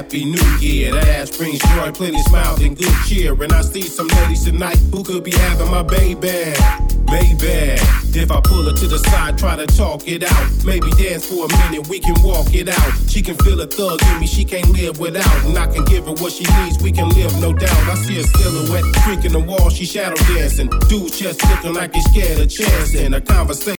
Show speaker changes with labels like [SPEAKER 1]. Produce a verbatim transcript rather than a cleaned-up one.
[SPEAKER 1] Happy New Year. That ass brings joy, plenty smiles and good cheer. And I see some ladies tonight who could be having my baby. Baby, if I pull her to the side, try to talk it out. Maybe dance for a minute, we can walk it out. She can feel a thug in me, she can't live without. And I can give her what she needs, we can live, no doubt. I see a silhouette, freaking the wall, she shadow dancing. Dude's chest looking like he's scared of chance. And a conversation